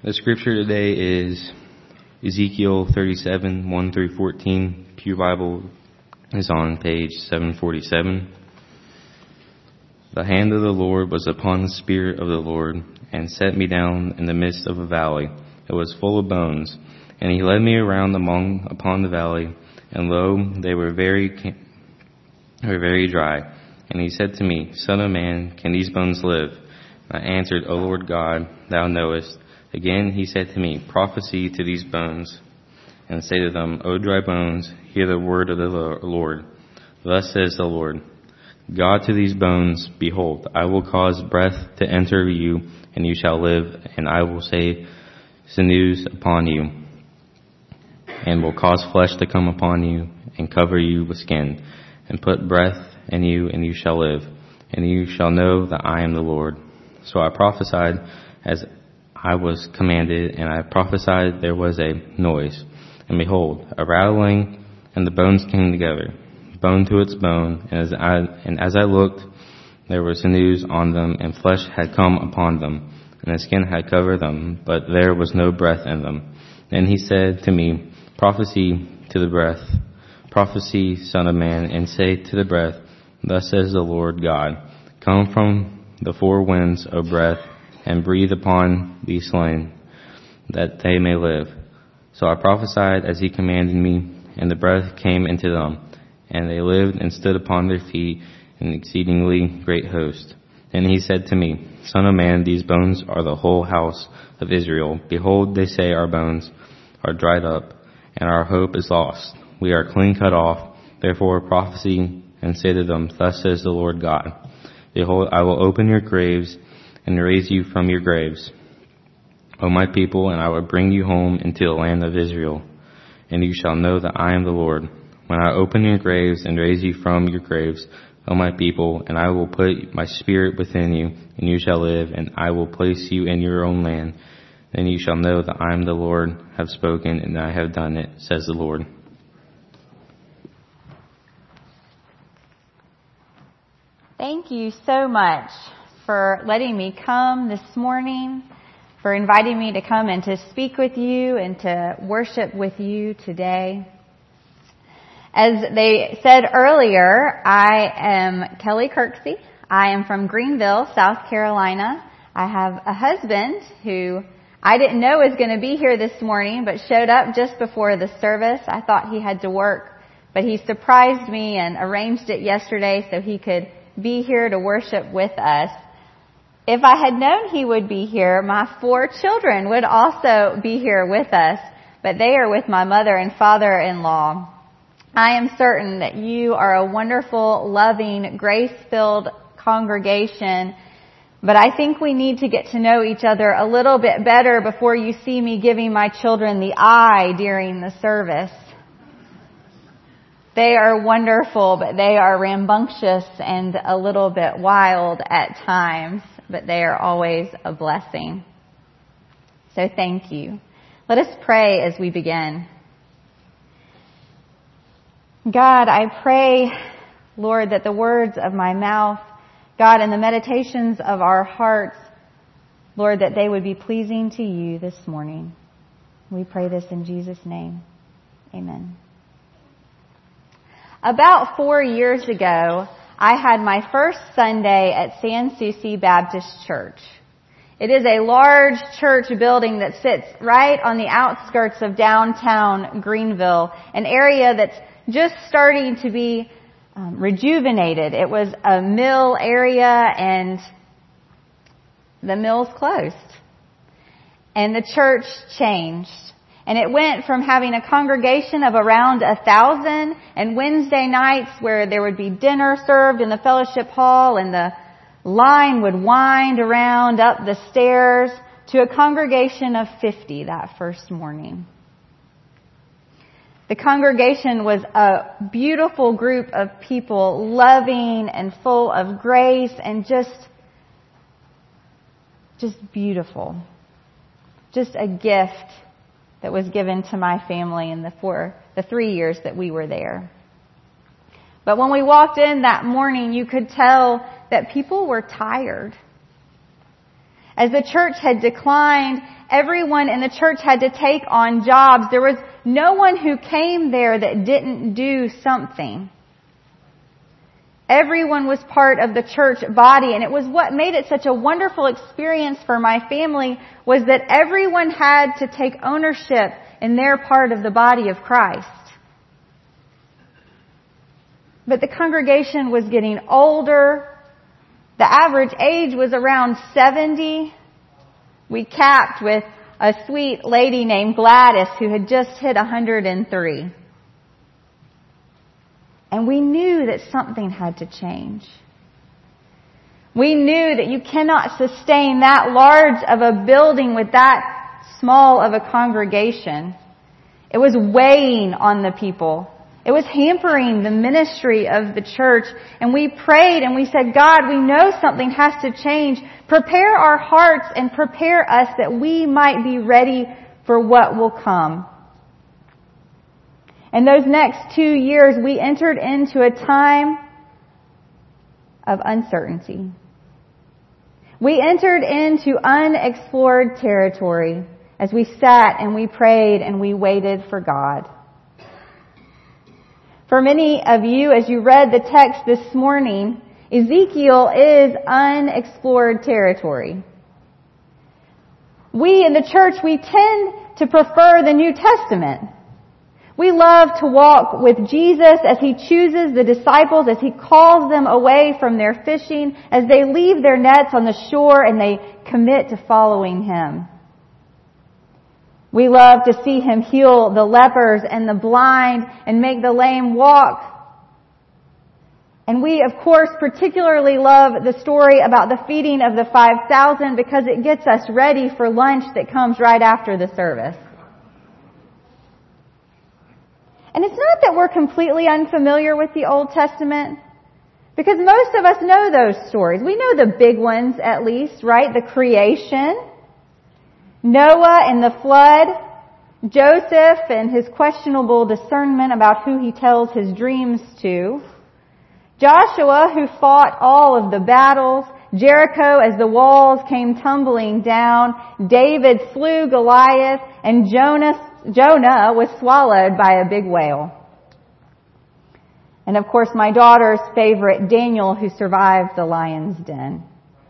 The scripture today is Ezekiel 37, 1 through 14. Pew Bible is on page 747. The hand of the Lord was upon the Spirit of the Lord, and set me down in the midst of a valley. It was full of bones. And he led me around upon the valley, and lo, they were very dry. And he said to me, Son of man, can these bones live? And I answered, O Lord God, thou knowest. Again he said to me, Prophesy to these bones, and say to them, O dry bones, hear the word of the Lord. Thus says the Lord, God to these bones, behold, I will cause breath to enter you, and you shall live, and I will say sinews upon you, and will cause flesh to come upon you, and cover you with skin, and put breath in you, and you shall live, and you shall know that I am the Lord. So I prophesied as I was commanded, and I prophesied there was a noise, and behold, a rattling, and the bones came together, bone to its bone, and as I looked, there were sinews on them, and flesh had come upon them, and the skin had covered them, but there was no breath in them. Then he said to me, Prophesy to the breath, prophesy, Son of man, and say to the breath, Thus says the Lord God, Come from the four winds, O breath, and breathe upon these slain, that they may live. So I prophesied as he commanded me, and the breath came into them, and they lived and stood upon their feet, an exceedingly great host. And he said to me, Son of man, these bones are the whole house of Israel. Behold, they say, Our bones are dried up, and our hope is lost. We are clean cut off. Therefore prophesy and say to them, Thus says the Lord God, Behold, I will open your graves and raise you from your graves, O my people, and I will bring you home into the land of Israel. And you shall know that I am the Lord, when I open your graves and raise you from your graves, O my people, and I will put my spirit within you, and you shall live, and I will place you in your own land. Then you shall know that I am the Lord, have spoken, and I have done it, says the Lord. Thank you so much for letting me come this morning, for inviting me to come and to speak with you and to worship with you today. As they said earlier, I am Kelly Kirksey. I am from Greenville, South Carolina. I have a husband who I didn't know was going to be here this morning, but showed up just before the service. I thought he had to work, but he surprised me and arranged it yesterday so he could be here to worship with us. If I had known he would be here, my 4 children would also be here with us, but they are with my mother and father-in-law. I am certain that you are a wonderful, loving, grace-filled congregation, but I think we need to get to know each other a little bit better before you see me giving my children the eye during the service. They are wonderful, but they are rambunctious and a little bit wild at times, but they are always a blessing. So thank you. Let us pray as we begin. God, I pray, Lord, that the words of my mouth, God, and the meditations of our hearts, Lord, that they would be pleasing to you this morning. We pray this in Jesus' name. Amen. About 4 years ago, I had my first Sunday at San Souci Baptist Church. It is a large church building that sits right on the outskirts of downtown Greenville, an area that's just starting to be rejuvenated. It was a mill area, and the mill's closed. And the church changed. And it went from having a congregation of around 1,000 and Wednesday nights where there would be dinner served in the fellowship hall and the line would wind around up the stairs to a congregation of 50 that first morning. The congregation was a beautiful group of people, loving and full of grace and just beautiful. Just a gift that was given to my family in the 3 years that we were there. But when we walked in that morning, you could tell that people were tired. As the church had declined, everyone in the church had to take on jobs. There was no one who came there that didn't do something. Everyone was part of the church body, and it was what made it such a wonderful experience for my family, was that everyone had to take ownership in their part of the body of Christ. But the congregation was getting older. The average age was around 70. We capped with a sweet lady named Gladys who had just hit 103. And we knew that something had to change. We knew that you cannot sustain that large of a building with that small of a congregation. It was weighing on the people. It was hampering the ministry of the church. And we prayed and we said, God, we know something has to change. Prepare our hearts and prepare us that we might be ready for what will come. And those next 2 years, we entered into a time of uncertainty. We entered into unexplored territory as we sat and we prayed and we waited for God. For many of you, as you read the text this morning, Ezekiel is unexplored territory. We in the church, we tend to prefer the New Testament. We love to walk with Jesus as He chooses the disciples, as He calls them away from their fishing, as they leave their nets on the shore and they commit to following Him. We love to see Him heal the lepers and the blind and make the lame walk. And we, of course, particularly love the story about the feeding of the 5,000 because it gets us ready for lunch that comes right after the service. And it's not that we're completely unfamiliar with the Old Testament, because most of us know those stories. We know the big ones at least, right? The creation, Noah and the flood, Joseph and his questionable discernment about who he tells his dreams to, Joshua who fought all of the battles, Jericho as the walls came tumbling down, David slew Goliath, and Jonah was swallowed by a big whale. And of course my daughter's favorite, Daniel, who survived the lion's den.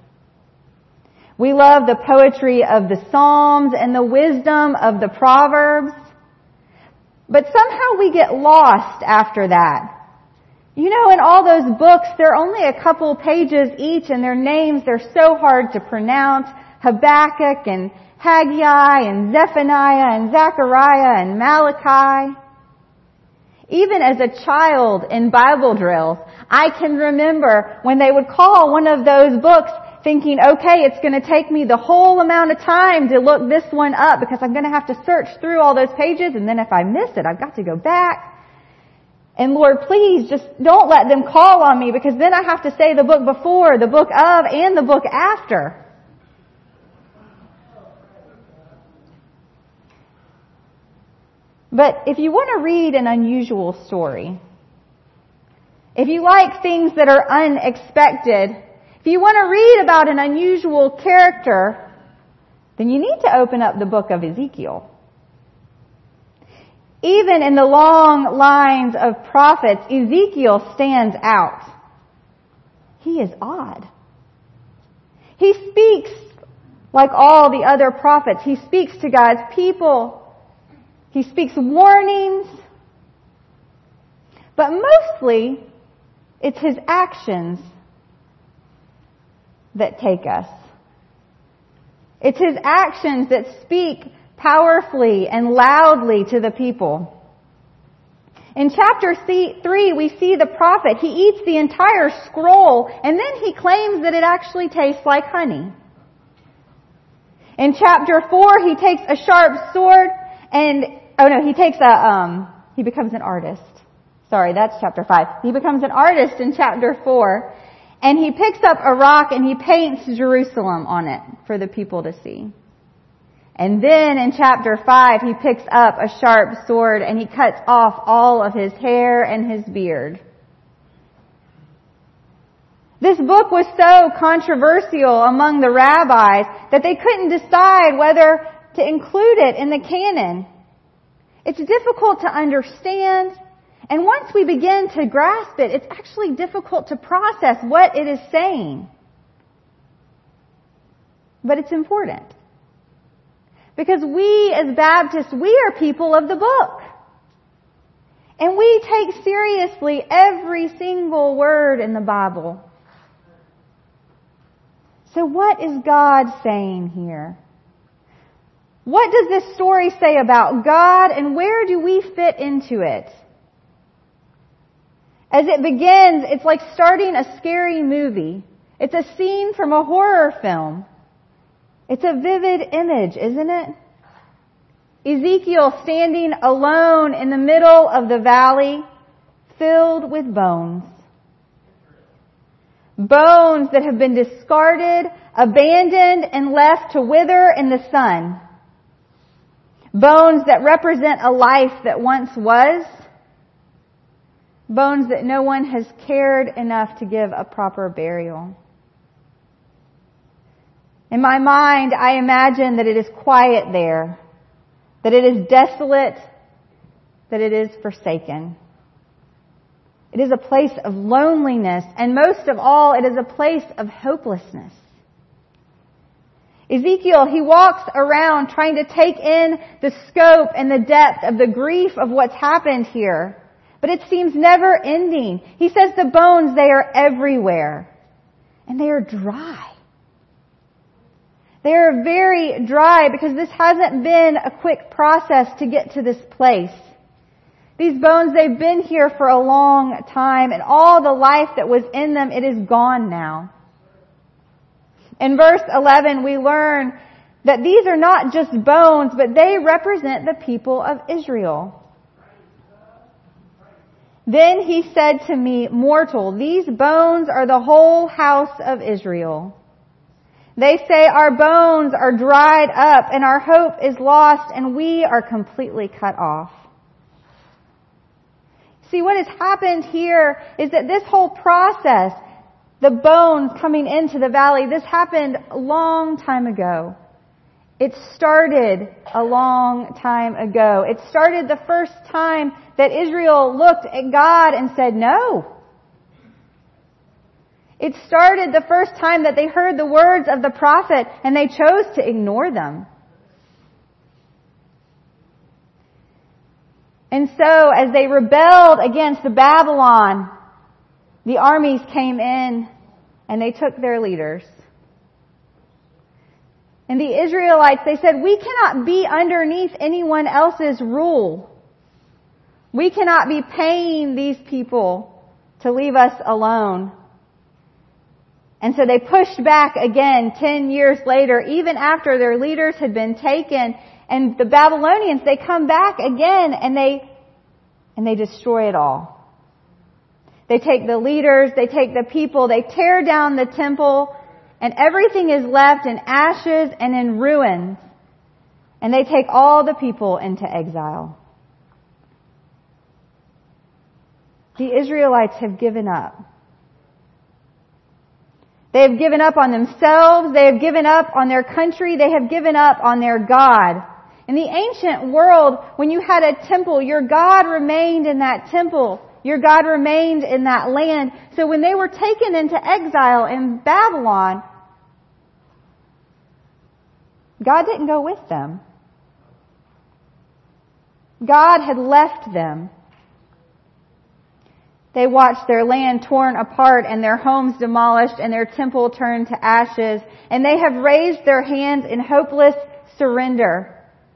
We love the poetry of the Psalms and the wisdom of the Proverbs. But somehow we get lost after that. You know, in all those books, they're only a couple pages each, and their names, they're so hard to pronounce. Habakkuk and Haggai and Zephaniah and Zechariah and Malachi. Even as a child in Bible drills, I can remember when they would call one of those books thinking, okay, it's going to take me the whole amount of time to look this one up because I'm going to have to search through all those pages, and then if I miss it, I've got to go back. And Lord, please just don't let them call on me because then I have to say the book before, the book of, and the book after. But if you want to read an unusual story, if you like things that are unexpected, if you want to read about an unusual character, then you need to open up the book of Ezekiel. Even in the long lines of prophets, Ezekiel stands out. He is odd. He speaks like all the other prophets. He speaks to God's people. He speaks warnings. But mostly, it's his actions that take us. It's his actions that speak powerfully and loudly to the people. In chapter 3, we see the prophet. He eats the entire scroll, and then he claims that it actually tastes like honey. In chapter 4, he takes a sharp sword and, he becomes an artist. Sorry, that's chapter 5. He becomes an artist in chapter 4, and he picks up a rock and he paints Jerusalem on it for the people to see. And then in chapter 5, he picks up a sharp sword and he cuts off all of his hair and his beard. This book was so controversial among the rabbis that they couldn't decide whether to include it in the canon. It's difficult to understand, and once we begin to grasp it, it's actually difficult to process what it is saying. But it's important. Because we as Baptists, we are people of the book. And we take seriously every single word in the Bible. So what is God saying here? What does this story say about God, and where do we fit into it? As it begins, it's like starting a scary movie. It's a scene from a horror film. It's a vivid image, isn't it? Ezekiel standing alone in the middle of the valley, filled with bones. Bones that have been discarded, abandoned, and left to wither in the sun. Bones that represent a life that once was. Bones that no one has cared enough to give a proper burial. In my mind, I imagine that it is quiet there, that it is desolate, that it is forsaken. It is a place of loneliness, and most of all, it is a place of hopelessness. Ezekiel, he walks around trying to take in the scope and the depth of the grief of what's happened here. But it seems never ending. He says the bones, they are everywhere. And they are dry. They are very dry because this hasn't been a quick process to get to this place. These bones, they've been here for a long time, and all the life that was in them, it is gone now. In verse 11, we learn that these are not just bones, but they represent the people of Israel. Then he said to me, "Mortal, these bones are the whole house of Israel. They say our bones are dried up and our hope is lost and we are completely cut off." See, what has happened here is that this whole process, the bones coming into the valley, this happened a long time ago. It started a long time ago. It started the first time that Israel looked at God and said no. It started the first time that they heard the words of the prophet and they chose to ignore them. And so as they rebelled against Babylon, the armies came in and they took their leaders. And the Israelites, they said, we cannot be underneath anyone else's rule. We cannot be paying these people to leave us alone. And so they pushed back again 10 years later, even after their leaders had been taken. And the Babylonians, they come back again and they destroy it all. They take the leaders, they take the people, they tear down the temple, and everything is left in ashes and in ruins. And they take all the people into exile. The Israelites have given up. They have given up on themselves. They have given up on their country. They have given up on their God. In the ancient world, when you had a temple, your God remained in that temple. Your God remained in that land. So when they were taken into exile in Babylon, God didn't go with them. God had left them. They watched their land torn apart and their homes demolished and their temple turned to ashes. And they have raised their hands in hopeless surrender.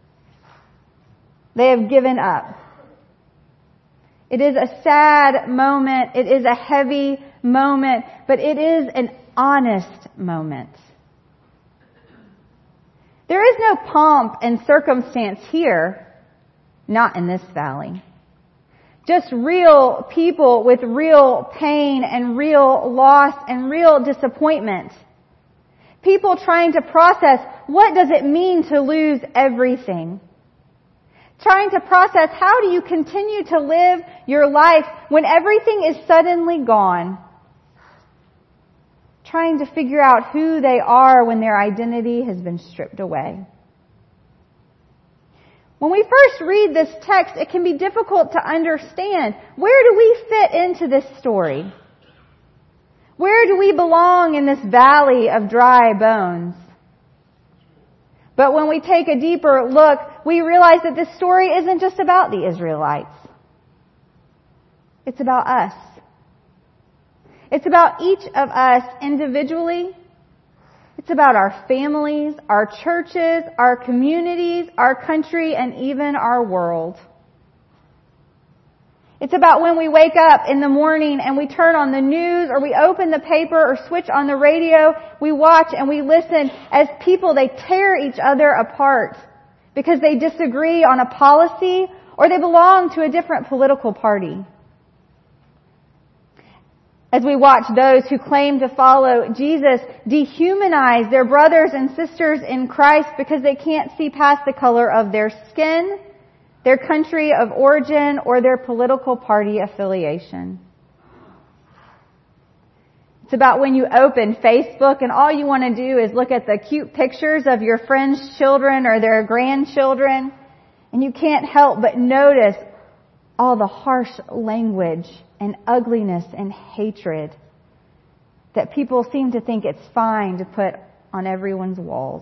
They have given up. It is a sad moment. It is a heavy moment. But it is an honest moment. There is no pomp and circumstance here. Not in this valley. Just real people with real pain and real loss and real disappointment. People trying to process, what does it mean to lose everything? Trying to process, how do you continue to live your life when everything is suddenly gone? trying to figure out who they are when their identity has been stripped away. When we first read this text, it can be difficult to understand, where do we fit into this story? Where do we belong in this valley of dry bones? But when we take a deeper look, we realize that this story isn't just about the Israelites. It's about us. It's about each of us individually. It's about our families, our churches, our communities, our country, and even our world. It's about when we wake up in the morning and we turn on the news or we open the paper or switch on the radio, we watch and we listen as people, they tear each other apart because they disagree on a policy or they belong to a different political party. As we watch those who claim to follow Jesus dehumanize their brothers and sisters in Christ because they can't see past the color of their skin, their country of origin, or their political party affiliation. It's about when you open Facebook and all you want to do is look at the cute pictures of your friends' children or their grandchildren, and you can't help but notice all the harsh language and ugliness and hatred that people seem to think it's fine to put on everyone's walls.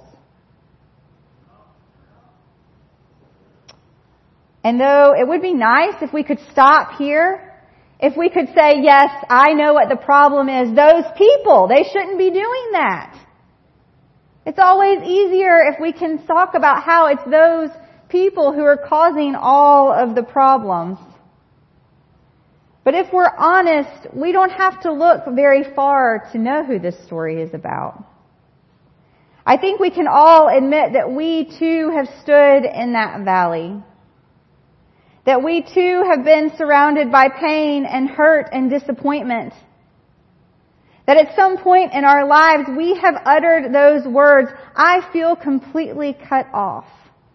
And though it would be nice if we could stop here, if we could say, yes, I know what the problem is, those people, they shouldn't be doing that. It's always easier if we can talk about how it's those people who are causing all of the problems. But if we're honest, we don't have to look very far to know who this story is about. I think we can all admit that we too have stood in that valley. That we too have been surrounded by pain and hurt and disappointment. That at some point in our lives we have uttered those words, I feel completely cut off.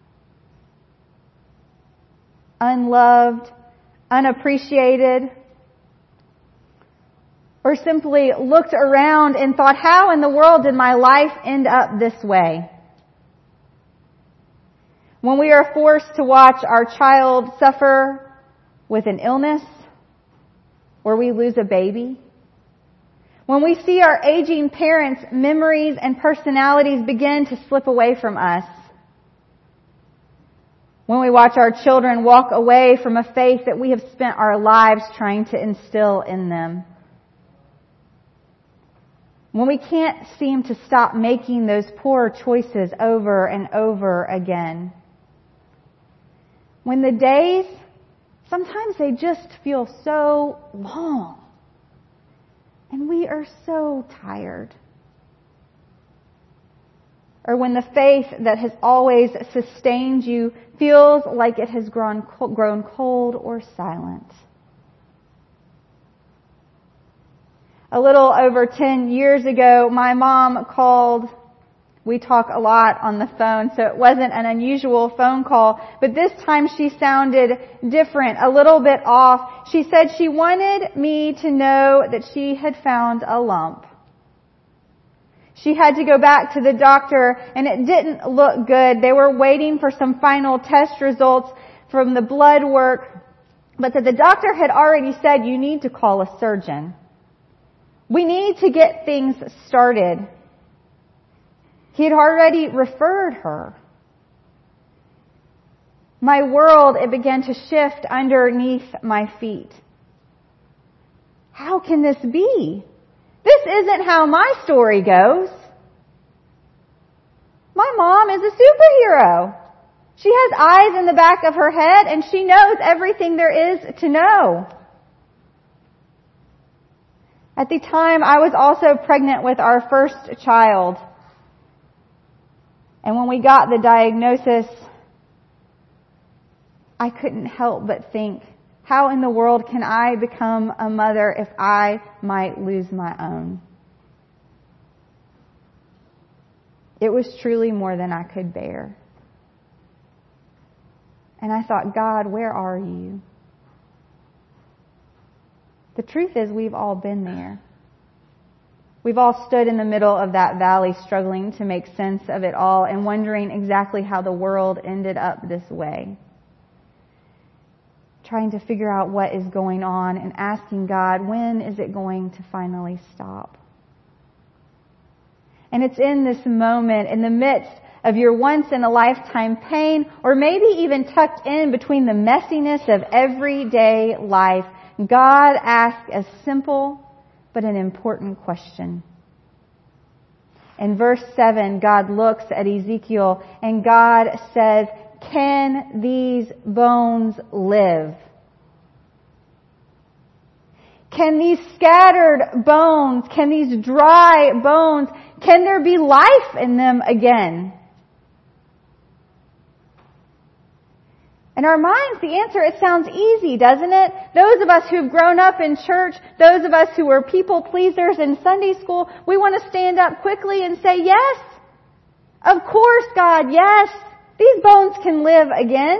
Unloved, unappreciated, or simply looked around and thought, how in the world did my life end up this way? When we are forced to watch our child suffer with an illness, or we lose a baby, when we see our aging parents' memories and personalities begin to slip away from us, when we watch our children walk away from a faith that we have spent our lives trying to instill in them, when we can't seem to stop making those poor choices over and over again, when the days, sometimes they just feel so long, and we are so tired. Or when the faith that has always sustained you feels like it has grown cold or silent. A little over 10 years ago, my mom called. We talk a lot on the phone, so it wasn't an unusual phone call. But this time she sounded different, a little bit off. She said she wanted me to know that she had found a lump. She had to go back to the doctor, and it didn't look good. They were waiting for some final test results from the blood work, but that the doctor had already said, you need to call a surgeon. We need to get things started. He had already referred her. My world, it began to shift underneath my feet. How can this be? This isn't how my story goes. My mom is a superhero. She has eyes in the back of her head and she knows everything there is to know. At the time, I was also pregnant with our first child. And when we got the diagnosis, I couldn't help but think, how in the world can I become a mother if I might lose my own? It was truly more than I could bear. And I thought, God, where are you? The truth is, we've all been there. We've all stood in the middle of that valley struggling to make sense of it all and wondering exactly how the world ended up this way. Trying to figure out what is going on and asking God, when is it going to finally stop? And it's in this moment, in the midst of your once-in-a-lifetime pain, or maybe even tucked in between the messiness of everyday life, God asks a simple but an important question. In verse 7, God looks at Ezekiel and God says, "Can these bones live? Can these scattered bones, can these dry bones, can there be life in them again?" In our minds, the answer, it sounds easy, doesn't it? Those of us who've grown up in church, those of us who were people pleasers in Sunday school, we want to stand up quickly and say, yes, of course, God, yes, these bones can live again.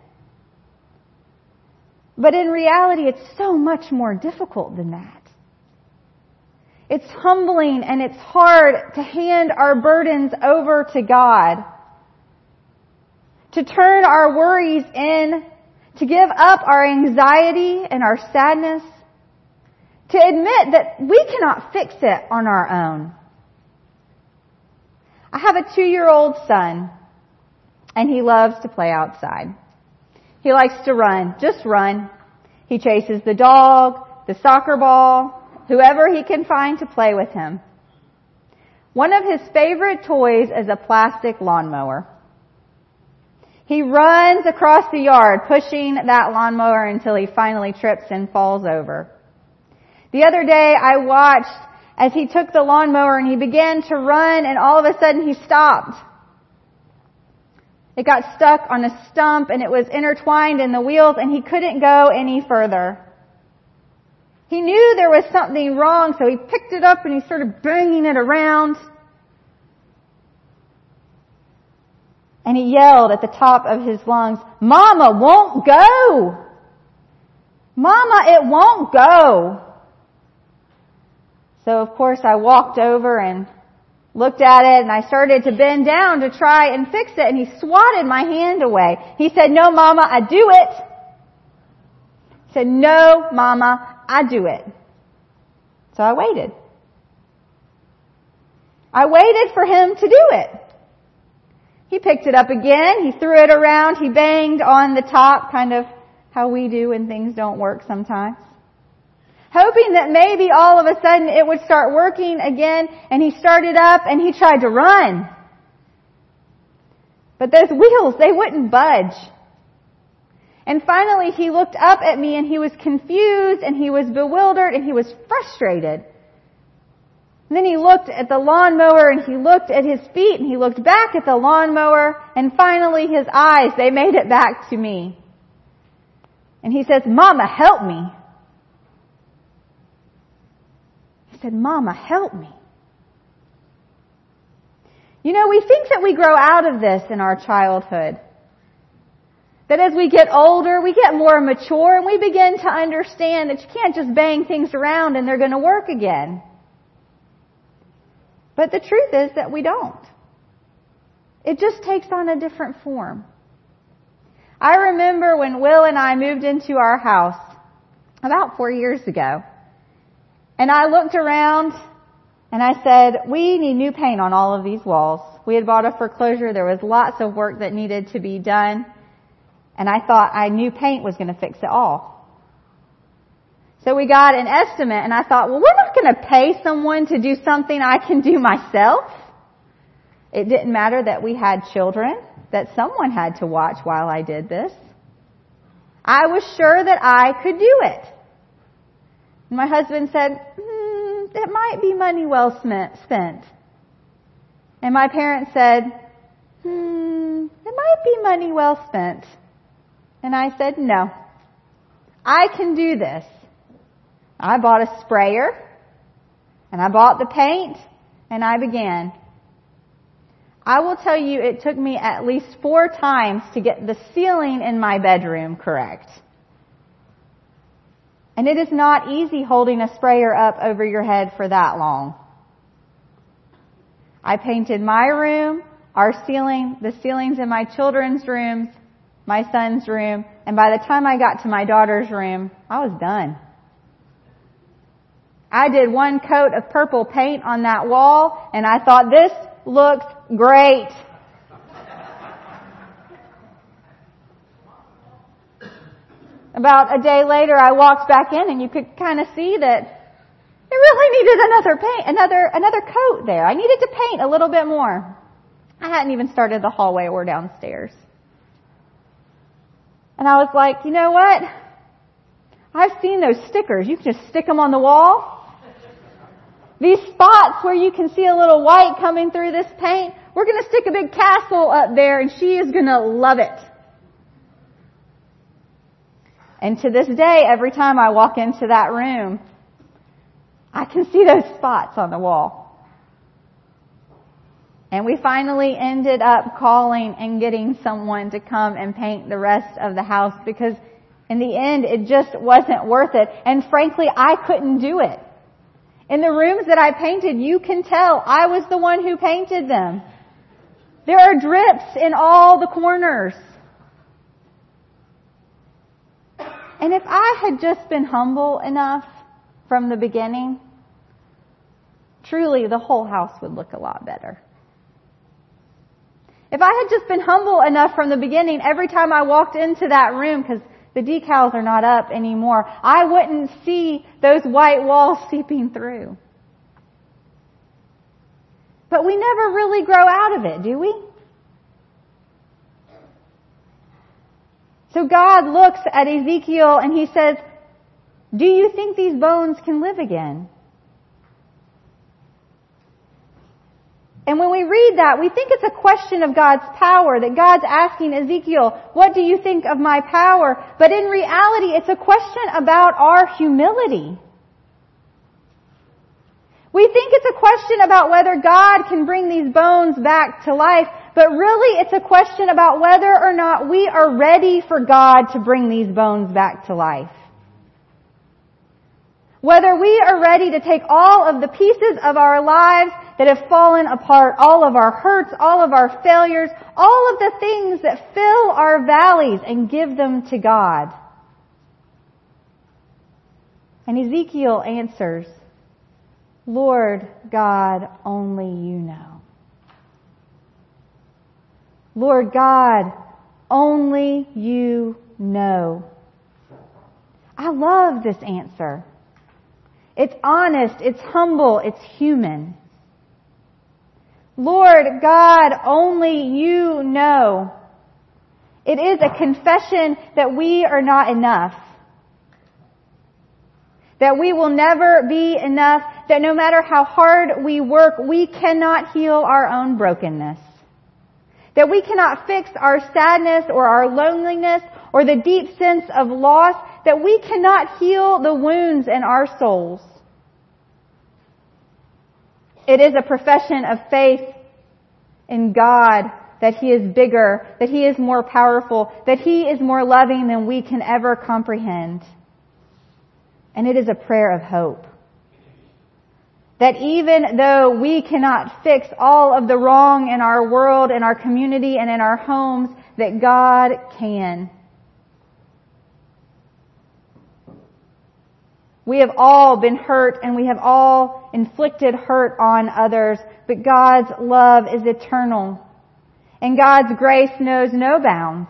But in reality, it's so much more difficult than that. It's humbling and it's hard to hand our burdens over to God. To turn our worries in, to give up our anxiety and our sadness, to admit that we cannot fix it on our own. I have a 2-year-old son, and he loves to play outside. He likes to run, just run. He chases the dog, the soccer ball, whoever he can find to play with him. One of his favorite toys is a plastic lawnmower. He runs across the yard, pushing that lawnmower until he finally trips and falls over. The other day, I watched as he took the lawnmower and he began to run, and all of a sudden he stopped. It got stuck on a stump and it was intertwined in the wheels, and he couldn't go any further. He knew there was something wrong, so he picked it up and he started banging it around. And he yelled at the top of his lungs, "Mama won't go! Mama, it won't go!" So of course I walked over and looked at it, and I started to bend down to try and fix it, and he swatted my hand away. He said, "No, Mama, I do it." He said, "No, Mama, I do it." So I waited. I waited for him to do it. He picked it up again, he threw it around, he banged on the top, kind of how we do when things don't work sometimes. Hoping that maybe all of a sudden it would start working again, and he started up and he tried to run. But those wheels, they wouldn't budge. And finally he looked up at me and he was confused and he was bewildered and he was frustrated. And then he looked at the lawnmower and he looked at his feet and he looked back at the lawnmower, and finally his eyes, they made it back to me. And he says, "Mama, help me." He said, "Mama, help me." You know, we think that we grow out of this in our childhood. That as we get older, we get more mature and we begin to understand that you can't just bang things around and they're going to work again. But the truth is that we don't. It just takes on a different form. I remember when Will and I moved into our house about 4 years ago. And I looked around and I said, we need new paint on all of these walls. We had bought a foreclosure. There was lots of work that needed to be done. And I thought I knew paint was going to fix it all. So we got an estimate, and I thought, well, we're not going to pay someone to do something I can do myself. It didn't matter that we had children, that someone had to watch while I did this. I was sure that I could do it. And my husband said, it might be money well spent. And my parents said, it might be money well spent. And I said, no, I can do this. I bought a sprayer, and I bought the paint, and I began. I will tell you, it took me at least 4 times to get the ceiling in my bedroom correct. And it is not easy holding a sprayer up over your head for that long. I painted my room, our ceiling, the ceilings in my children's rooms, my son's room, and by the time I got to my daughter's room, I was done. I did one coat of purple paint on that wall, and I thought, this looks great. About a day later, I walked back in, and you could kind of see that it really needed another coat there. I needed to paint a little bit more. I hadn't even started the hallway or downstairs. And I was like, you know what? I've seen those stickers. You can just stick them on the wall. These spots where you can see a little white coming through this paint, we're going to stick a big castle up there, and she is going to love it. And to this day, every time I walk into that room, I can see those spots on the wall. And we finally ended up calling and getting someone to come and paint the rest of the house because in the end, it just wasn't worth it. And frankly, I couldn't do it. In the rooms that I painted, you can tell I was the one who painted them. There are drips in all the corners. And if I had just been humble enough from the beginning, truly the whole house would look a lot better. If I had just been humble enough from the beginning, every time I walked into that room, because the decals are not up anymore, I wouldn't see those white walls seeping through. But we never really grow out of it, do we? So God looks at Ezekiel and He says, do you think these bones can live again? And when we read that, we think it's a question of God's power, that God's asking Ezekiel, what do you think of my power? But in reality, it's a question about our humility. We think it's a question about whether God can bring these bones back to life, but really it's a question about whether or not we are ready for God to bring these bones back to life. Whether we are ready to take all of the pieces of our lives that have fallen apart, all of our hurts, all of our failures, all of the things that fill our valleys and give them to God. And Ezekiel answers, Lord God, only you know. Lord God, only you know. I love this answer. It's honest, it's humble, it's human. Lord God, only you know. It is a confession that we are not enough. That we will never be enough. That no matter how hard we work, we cannot heal our own brokenness. That we cannot fix our sadness or our loneliness or the deep sense of loss. That we cannot heal the wounds in our souls. It is a profession of faith in God that He is bigger, that He is more powerful, that He is more loving than we can ever comprehend. And it is a prayer of hope. That even though we cannot fix all of the wrong in our world, in our community, and in our homes, that God can. We have all been hurt and we have all inflicted hurt on others, but God's love is eternal and God's grace knows no bounds.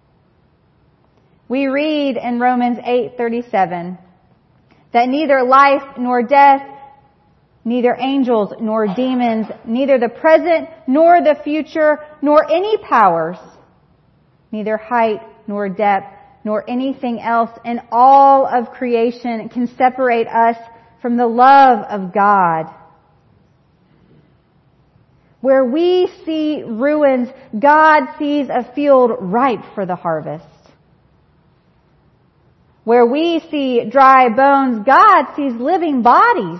We read in Romans 8:37 that neither life nor death, neither angels nor demons, neither the present nor the future, nor any powers, neither height nor depth, nor anything else in all of creation can separate us from the love of God. Where we see ruins, God sees a field ripe for the harvest. Where we see dry bones, God sees living bodies.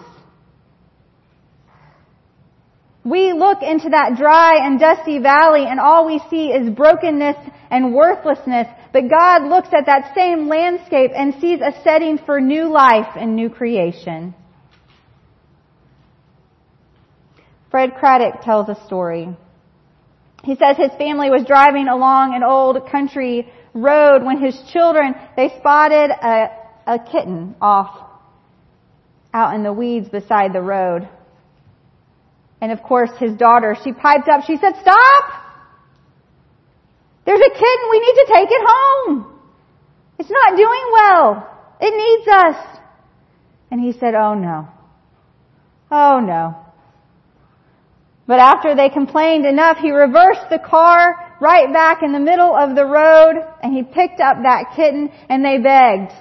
We look into that dry and dusty valley and all we see is brokenness and worthlessness. But God looks at that same landscape and sees a setting for new life and new creation. Fred Craddock tells a story. He says his family was driving along an old country road when his children, they spotted a kitten off out in the weeds beside the road. And of course his daughter, she piped up, she said, "Stop! There's a kitten, we need to take it home. It's not doing well. It needs us." And he said, "Oh no. Oh no." But after they complained enough, he reversed the car right back in the middle of the road and he picked up that kitten and they begged.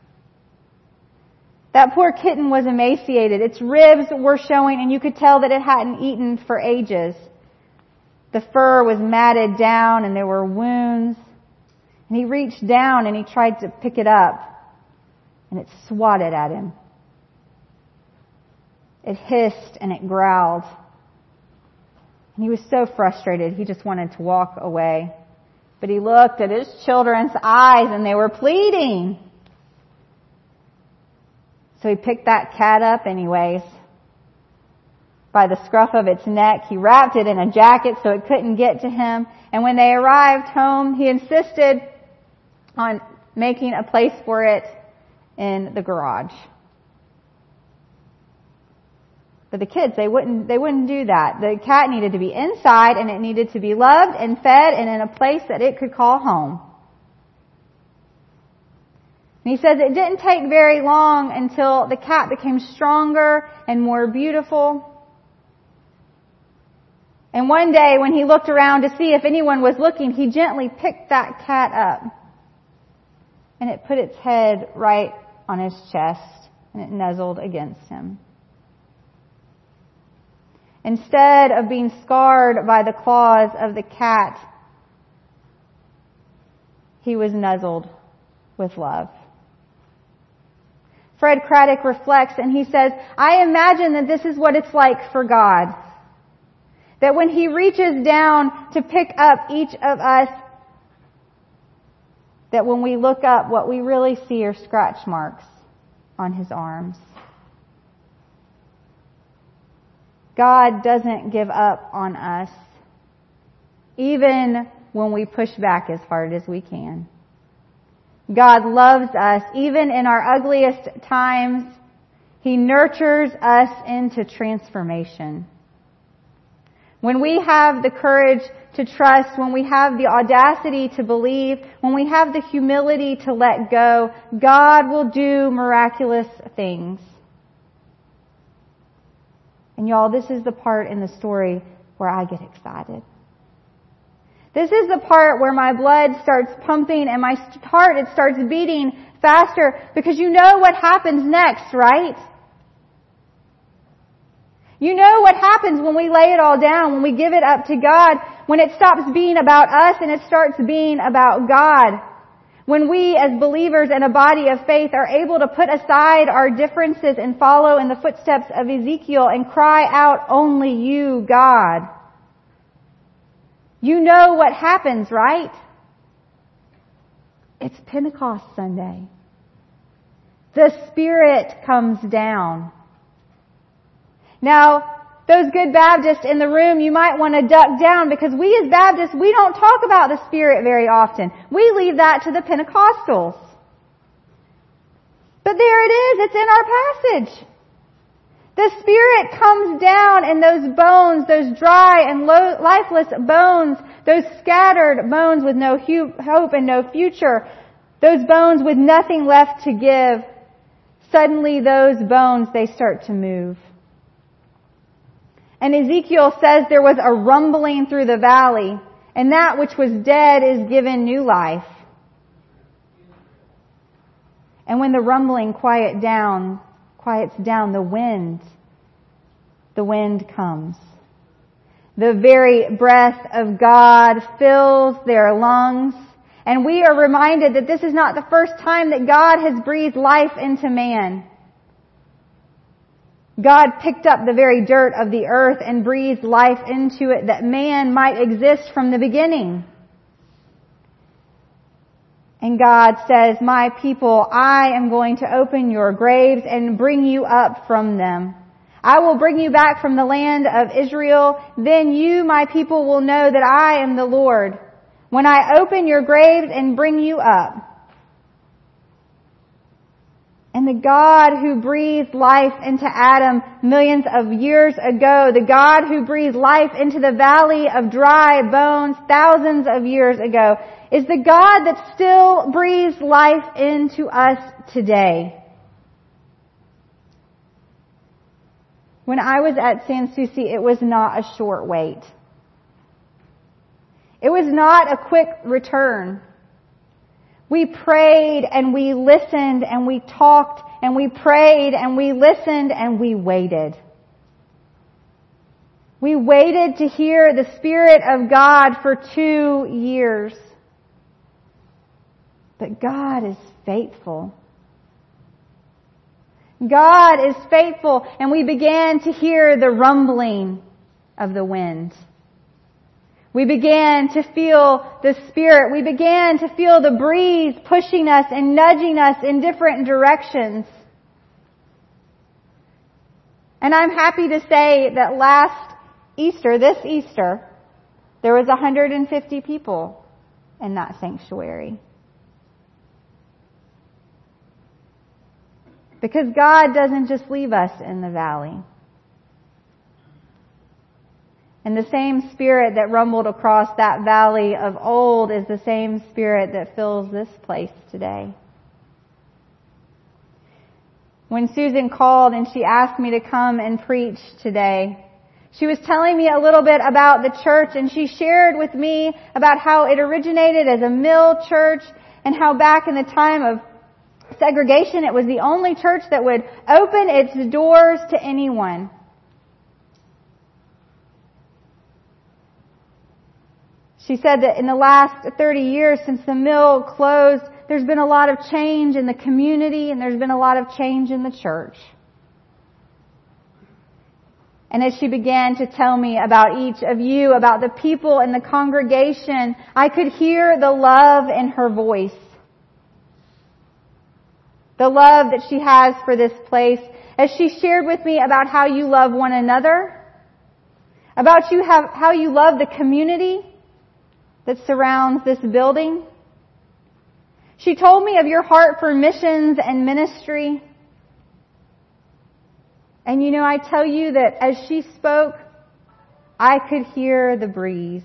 That poor kitten was emaciated. Its ribs were showing and you could tell that it hadn't eaten for ages. The fur was matted down and there were wounds. And he reached down and he tried to pick it up and it swatted at him. It hissed and it growled. And he was so frustrated, he just wanted to walk away. But he looked at his children's eyes and they were pleading. So he picked that cat up anyways. By the scruff of its neck, he wrapped it in a jacket so it couldn't get to him. And when they arrived home, he insisted on making a place for it in the garage. But the kids, they wouldn't do that. The cat needed to be inside and it needed to be loved and fed and in a place that it could call home. And he says it didn't take very long until the cat became stronger and more beautiful. And one day when he looked around to see if anyone was looking, he gently picked that cat up. And it put its head right on his chest and it nuzzled against him. Instead of being scarred by the claws of the cat, he was nuzzled with love. Fred Craddock reflects and he says, "I imagine that this is what it's like for God. That when He reaches down to pick up each of us, that when we look up, what we really see are scratch marks on His arms. God doesn't give up on us, even when we push back as hard as we can. God loves us, even in our ugliest times. He nurtures us into transformation. When we have the courage to trust, when we have the audacity to believe, when we have the humility to let go, God will do miraculous things. And y'all, this is the part in the story where I get excited. This is the part where my blood starts pumping and my heart, it starts beating faster because you know what happens next, right? You know what happens when we lay it all down, when we give it up to God, when it stops being about us and it starts being about God. When we as believers in a body of faith are able to put aside our differences and follow in the footsteps of Ezekiel and cry out, "Only you, God." You know what happens, right? It's Pentecost Sunday. The Spirit comes down. Now, those good Baptists in the room, you might want to duck down because we as Baptists, we don't talk about the Spirit very often. We leave that to the Pentecostals. But there it is. It's in our passage. The Spirit comes down and those bones, those dry and lifeless bones, those scattered bones with no hope and no future, those bones with nothing left to give, suddenly those bones, they start to move. And Ezekiel says there was a rumbling through the valley, and that which was dead is given new life. And when the rumbling quiets down, the wind comes. The very breath of God fills their lungs, and we are reminded that this is not the first time that God has breathed life into man. God picked up the very dirt of the earth and breathed life into it that man might exist from the beginning. And God says, "My people, I am going to open your graves and bring you up from them. I will bring you back from the land of Israel. Then you, my people, will know that I am the Lord, when I open your graves and bring you up. And the God who breathed life into Adam millions of years ago, the God who breathed life into the valley of dry bones thousands of years ago, is the God that still breathes life into us today. When I was at Sans Souci, it was not a short wait. It was not a quick return. We prayed and we listened and we talked and we prayed and we listened and we waited. We waited to hear the Spirit of God for 2 years. But God is faithful. God is faithful, and we began to hear the rumbling of the wind. We began to feel the Spirit. We began to feel the breeze pushing us and nudging us in different directions. And I'm happy to say that last Easter, this Easter, there was 150 people in that sanctuary. Because God doesn't just leave us in the valley. And the same Spirit that rumbled across that valley of old is the same Spirit that fills this place today. When Susan called and she asked me to come and preach today, she was telling me a little bit about the church, and she shared with me about how it originated as a mill church and how back in the time of segregation, it was the only church that would open its doors to anyone. She said that in the last 30 years since the mill closed, there's been a lot of change in the community and there's been a lot of change in the church. And as she began to tell me about each of you, about the people in the congregation, I could hear the love in her voice. The love that she has for this place, as she shared with me about how you love one another, about how you love the community that surrounds this building. She told me of your heart for missions and ministry. And I tell you that as she spoke, I could hear the breeze.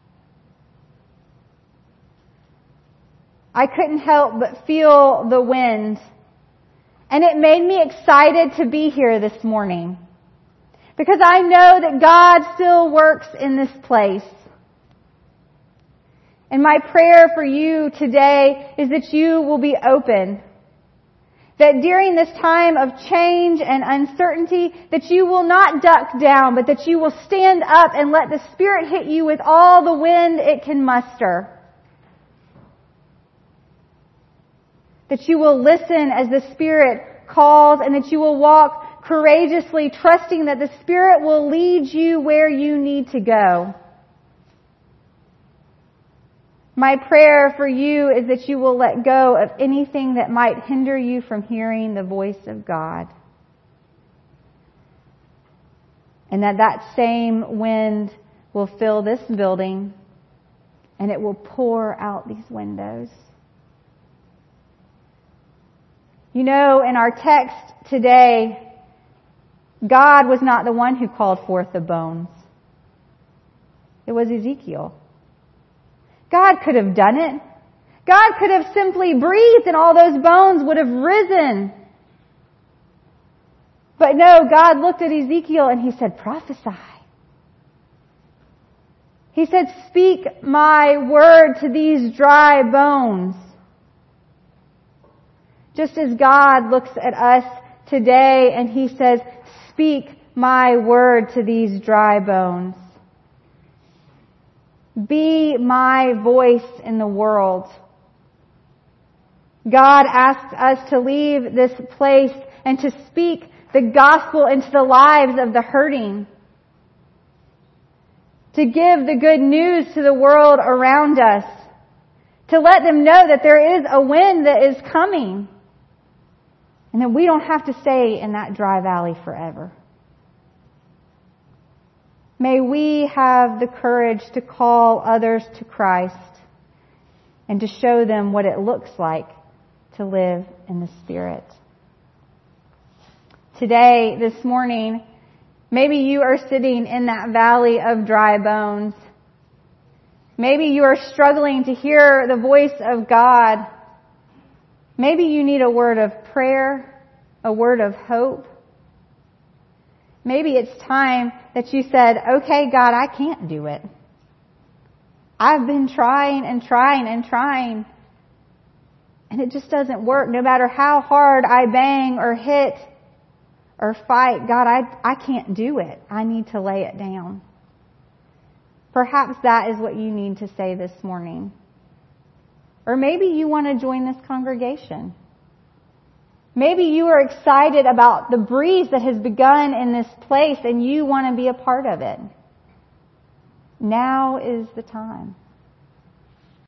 I couldn't help but feel the wind. And it made me excited to be here this morning. Because I know that God still works in this place. And my prayer for you today is that you will be open. That during this time of change and uncertainty, that you will not duck down, but that you will stand up and let the Spirit hit you with all the wind it can muster. That you will listen as the Spirit calls, and that you will walk courageously, trusting that the Spirit will lead you where you need to go. My prayer for you is that you will let go of anything that might hinder you from hearing the voice of God. And that same wind will fill this building, and it will pour out these windows. In our text today, God was not the one who called forth the bones. It was Ezekiel. God could have done it. God could have simply breathed and all those bones would have risen. But no, God looked at Ezekiel and He said, prophesy. He said, speak my word to these dry bones. Just as God looks at us today and He says, speak my word to these dry bones. Be my voice in the world. God asks us to leave this place and to speak the gospel into the lives of the hurting. To give the good news to the world around us. To let them know that there is a wind that is coming. And that we don't have to stay in that dry valley forever. May we have the courage to call others to Christ and to show them what it looks like to live in the Spirit. Today, this morning, maybe you are sitting in that valley of dry bones. Maybe you are struggling to hear the voice of God. Maybe you need a word of prayer, a word of hope. Maybe it's time that you said, okay, God, I can't do it. I've been trying and trying and trying, and it just doesn't work. No matter how hard I bang or hit or fight, God, I can't do it. I need to lay it down. Perhaps that is what you need to say this morning. Or maybe you want to join this congregation. Maybe you are excited about the breeze that has begun in this place and you want to be a part of it. Now is the time.